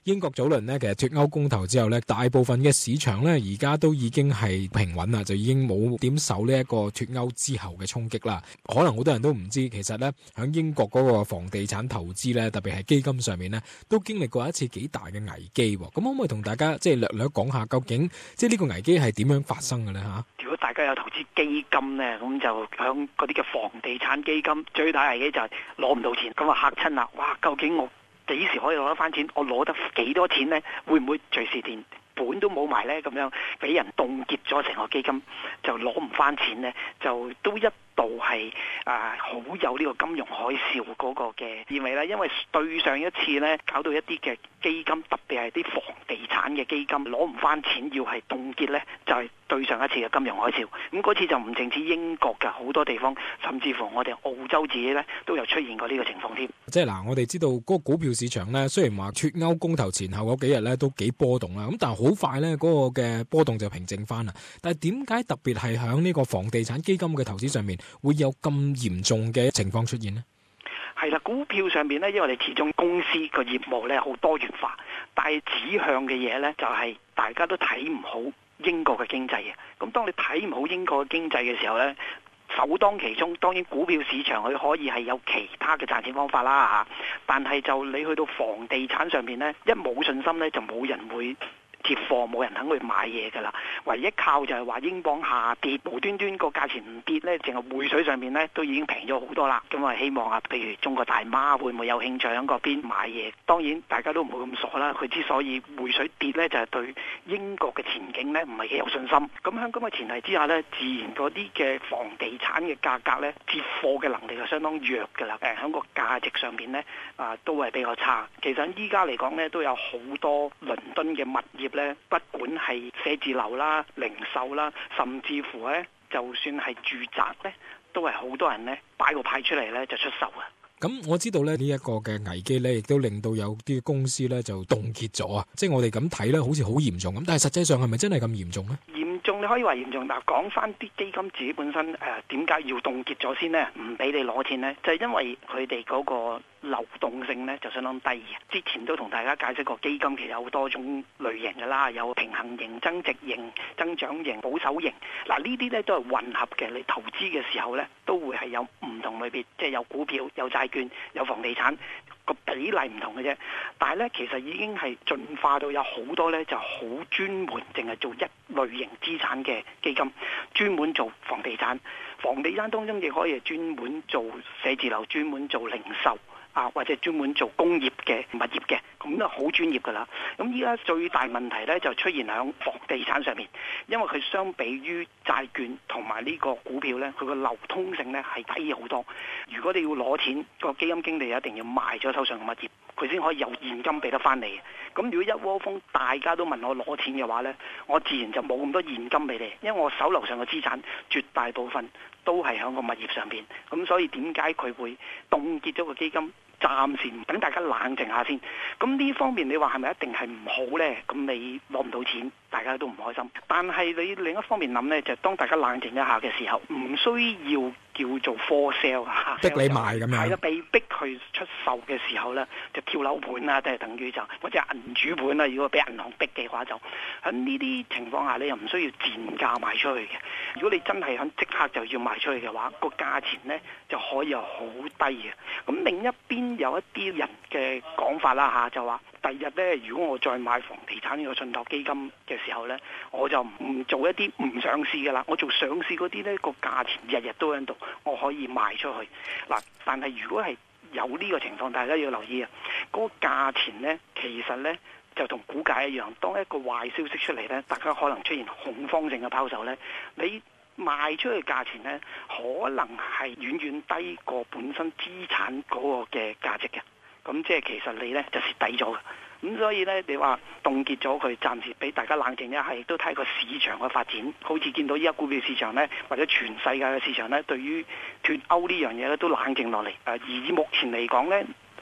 英國早輪呢，其實脫歐公投之後呢，大部分嘅市場呢，而家都已經係平穩啦，就已經冇點受呢一個脫歐之後嘅衝擊啦。可能好多人都唔知，其實呢，喺英國嗰個房地產投資呢，特別係基金上面呢，都經歷過一次幾大嘅危機。咁可唔可以同大家即係略略講下，究竟即係呢個危機係點樣發生嘅呢？嚇？ 如果大家有投資基金呢，咁就響嗰啲嘅房地產基金最大危機就係攞唔到錢，咁啊嚇親啦！哇，究竟我幾時可以攞得翻錢？我攞得幾多錢呢？會唔會隨時連本都冇埋呢？咁樣俾人凍結咗成個基金，就攞唔翻錢呢？就都一度係好有呢個金融海嘯嗰個嘅意味啦。因為對上一次呢，搞到一啲嘅基金，特別係啲房地產嘅基金攞唔翻錢，要係凍結呢，就係對上一次嘅金融海嘯。咁嗰次就唔淨止英國嘅，好多地方，甚至乎我哋澳洲自己呢，都有出現過呢個情況添。 即係嗱，我哋知道嗰個股票市場呢，雖然話脫歐公投前後嗰幾日呢都幾波動啦，咁但係好快呢，嗰個嘅波動就平靜翻啦。但係點解特別係喺呢個房地產基金嘅投資上面會有咁嚴重嘅情況出現呢？ 係啦，股票上面呢，因為你始終公司個業務呢好多元化，但係指向嘅嘢呢，就係大家都睇唔好英國嘅經濟嘅。咁當你睇唔好英國嘅經濟嘅時候呢，首當其衝，當然股票市場佢可以係有其他嘅賺錢方法啦嚇，但係就你去到房地產上面呢，一冇信心呢，就冇人會接貨，冇人肯去買嘢㗎啦。唯一靠就係話英鎊下跌，無端端個價錢唔跌呢，淨係匯水上面呢都已經平咗好多啦。咁啊，希望啊，譬如中國大媽會唔會有興趣喺嗰邊買嘢？當然大家都唔會咁傻啦。佢之所以匯水跌呢，就係對英國嘅前景呢唔係幾有信心。咁喺咁嘅前提之下呢，自然嗰啲嘅房地產嘅價格呢，接貨嘅能力就相當弱㗎啦。喺個價值上面呢，都係比較差。其實依家嚟講呢，都有好多倫敦嘅物業呢，不管係寫字樓啦、零售啦，甚至乎呢，就算係住宅呢，都係好多人呢擺個牌出嚟呢就出售啊。 咁我知道咧呢一個嘅危機咧，亦都令到有啲公司咧就凍結咗啊！即係我哋咁睇咧，好似好嚴重咁，但係實際上係咪真係咁嚴重呢？ 嚴重你可以話嚴重，但係講翻啲基金自己本身點解要凍結咗先呢？唔俾你攞錢呢？就係因為佢哋嗰個流動性呢就相當低嘅。之前都同大家解釋過，基金其實有好多種類型㗎啦，有平衡型、增值型、增長型、保守型。嗱呢啲呢都係混合嘅，你投資嘅時候呢，都會係有唔同類別，即係有股票、有債券、有房地產，個比例唔同嘅啫。但係呢，其實已經係進化到有好多呢就好專門，淨係做一類型資產嘅基金，專門做房地產。房地產當中亦可以係專門做寫字樓，專門做零售。或者專門做工業嘅物業嘅，咁都好專業㗎啦。咁依家最大問題呢，就出現喺房地產上面，因為佢相比於債券同埋呢個股票呢，佢個流通性呢係低好多。如果你要攞錢，個基金經理一定要賣咗手上嘅物業，佢先可以有現金俾得翻你。咁如果一窩蜂大家都問我攞錢嘅話呢，我自然就冇咁多現金俾你，因為我手樓上嘅資產絕大部分都係喺個物業上邊。咁所以點解佢會凍結咗個基金？暫時唔等大家冷靜下先。咁呢方面你話係咪一定係唔好呢？咁你攞唔到錢，大家都唔開心。但係你另一方面諗呢，就係當大家冷靜一下嘅時候，唔需要叫做 for sale 逼你賣咁樣。 係啦，被逼去出售嘅時候呢，就跳樓盤啦，即係等於就或者銀主盤啦。如果俾銀行逼嘅話，就喺呢啲情況下，你又唔需要賤價賣出去嘅。如果你真係喺即刻就要賣出去嘅話，個價錢呢就可以有好低嘅。咁另一邊有一啲人嘅講法啦就話第日呢，如果我再買房地產呢個信託基金嘅時候呢，我就唔做一啲唔上市嘅啦，我做上市嗰啲呢，個價錢日日都喺度，我可以賣出去嗱。但係如果係有呢個情況，大家要留意啊，嗰個價錢呢，其實呢就同股價一樣，當一個壞消息出嚟呢，大家可能出現恐慌性嘅拋售呢，你賣出去嘅價錢呢，可能係遠遠低過本身資產嗰個嘅價值嘅。咁即係其實你呢就蝕底咗嘅。咁所以呢，你話凍結咗佢，暫時俾大家冷靜一下，亦都睇個市場嘅發展。好似見到依家股票市場呢，或者全世界嘅市場呢，對於脫歐呢樣嘢呢都冷靜落嚟。而目前嚟講呢，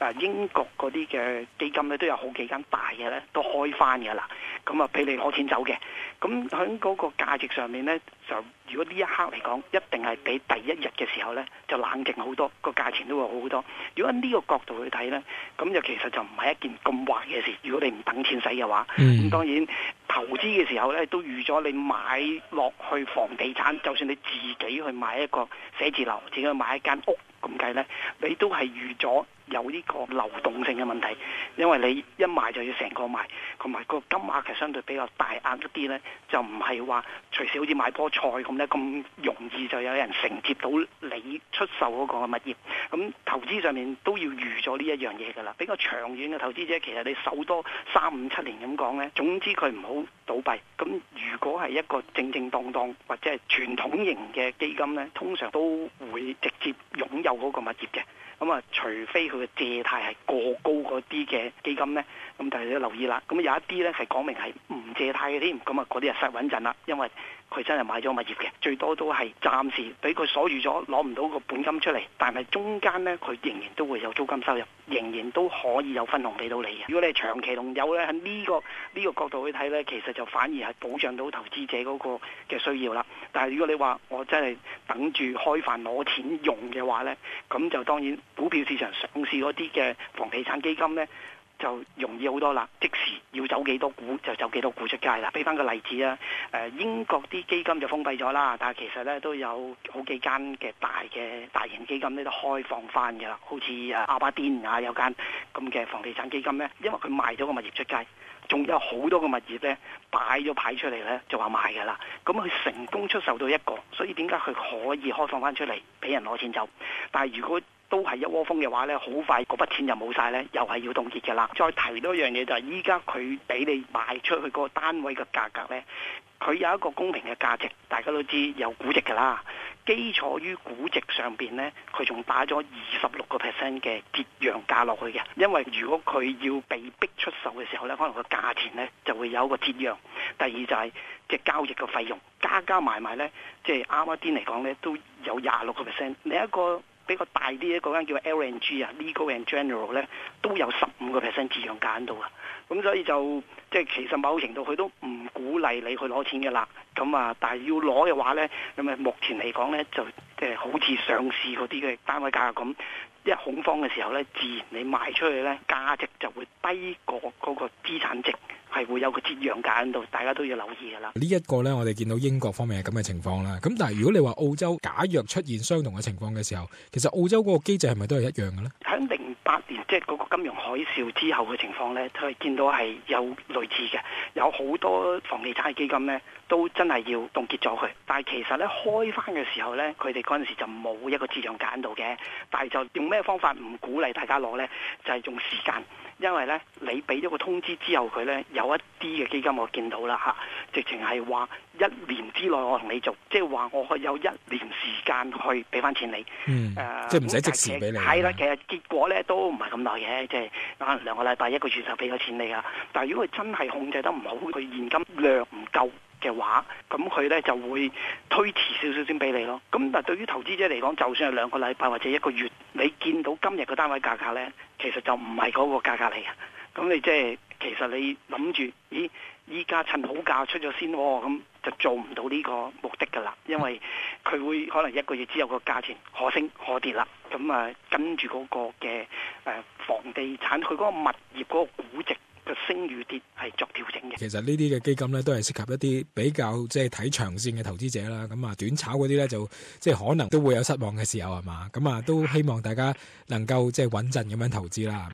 英國嗰啲嘅基金咧都有好幾間大嘅咧都開翻嘅啦，咁啊俾你攞錢走嘅。咁喺嗰個價值上面咧，就如果呢一刻嚟講，一定係比第一日嘅時候咧就冷靜好多，個價錢都會好好多。如果喺呢個角度去睇咧，咁就其實就唔係一件咁壞嘅事。如果你唔等錢使嘅話，咁當然投資嘅時候咧都預咗你買落去房地產，就算你自己去買一個寫字樓，自己去買一間屋咁計咧，你都係預咗有呢個流動性嘅問題，因為你一賣就要成個賣，同埋個金額係相對比較大額一啲咧，就唔係話隨時好似買棵菜咁咧咁容易就有人承接到你出售嗰個物業。咁投資上面都要預咗呢一樣嘢㗎啦。比較長遠嘅投資者，其實你守多3、5、7年咁講咧，總之佢唔好倒閉。咁如果係一個正正當當或者係傳統型嘅基金咧，通常都會直接擁有嗰個物業嘅。咁啊，除非佢嘅借貸係過高嗰啲嘅基金咧，咁就要留意啦。咁有一啲咧係講明係唔借貸嘅添，咁啊嗰啲係實穩陣啦，因為佢真係買咗物業嘅，最多都係暫時俾佢鎖住咗，攞唔到個本金出嚟，但係中間咧佢仍然都會有租金收入，仍然都可以有分紅俾到你嘅。如果你係長期持有咧，喺呢個角度去睇咧，其實就反而係保障到投資者嗰個嘅需要啦。但係如果你話我真係等住開飯攞錢用嘅話咧，咁就當然股票市場上市嗰啲嘅房地產基金咧，就容易好多啦，即時要走幾多股就走幾多股出街啦。俾翻個例子啊，英國啲基金就封閉咗啦，但係其實咧都有好幾間嘅大型基金咧都開放翻嘅啦，好似阿巴甸啊有間咁嘅房地產基金咧，因為佢賣咗個物業出街，仲有好多個物業咧擺咗牌出嚟咧就話賣嘅啦。咁佢成功出售到一個，所以點解佢可以開放翻出嚟俾人攞錢走？但係如果都係一窩蜂嘅話咧，好快嗰筆錢就冇晒咧，又係要凍結嘅啦。再提多一樣嘢就係依家佢俾你賣出去個單位嘅價格咧，佢有一個公平嘅價值，大家都知有估值㗎啦。基礎於估值上邊咧，佢仲打咗26% 嘅折讓價落去嘅。因為如果佢要被逼出售嘅時候咧，可能個價錢咧就會有一個折讓。第二就係即係交易嘅費用加埋埋咧，即係啱一啲嚟講咧都有26%。另一個比較大啲嘅嗰間叫 L&G 啊 ，Legal and General 咧都有15% 折讓價喺度啊。咁所以就即係其實某程度佢都唔鼓勵你去攞錢嘅啦。咁啊，但係要攞嘅話咧，咁啊目前嚟講咧就即係好似上市嗰啲嘅單位價格咁，一恐慌嘅時候咧，自然你賣出去咧價值就會低過嗰個資產值。係會有個折讓價喺度，大家都要留意㗎啦。 呢一個咧，我哋見到英國方面係咁嘅情況啦。咁但係如果你話澳洲，假若出現相同嘅情況嘅時候，其實澳洲嗰個機制係咪都係一樣嘅咧？喺 08年即係嗰個金融海嘯之後嘅情況咧，佢見到係有類似嘅，有好多房地產基金咧都真係要凍結咗佢。但係其實咧開翻嘅時候咧，佢哋嗰陣時就冇一個折讓價喺度嘅。但係就用咩方法唔鼓勵大家攞咧？就係用時間。因為咧，你俾咗個通知之後，佢咧有一啲嘅基金我見到啦嚇，直情係話1年之內我同你做，即係話我有1年時間去俾翻錢你。 即係唔使即時俾你。 係啦，其實結果咧都唔係咁耐嘅，即係可能2個禮拜、1個月就俾咗錢你啊。但係如果佢真係控制得唔好，佢現金量唔夠嘅話，咁佢咧就會推遲少少先俾你咯。咁但係對於投資者嚟講，就算係2個禮拜或者1個月，你見到今日嘅單位價格咧，其實就唔係嗰個價格嚟嘅。咁你即係其實你諗住，咦？依家趁好價出咗先喎，咁就做唔到呢個目的㗎啦。因為佢會可能1個月之後個價錢可升可跌啦。咁啊，跟住嗰個嘅房地產，佢嗰個物業嗰個估值嘅升與跌係作調整嘅。 其實呢啲嘅基金咧都係適合一啲比較即係睇長線嘅投資者啦。咁啊，短炒嗰啲咧就即係可能都會有失望嘅時候係嘛。咁啊，都希望大家能夠即係穩陣咁樣投資啦。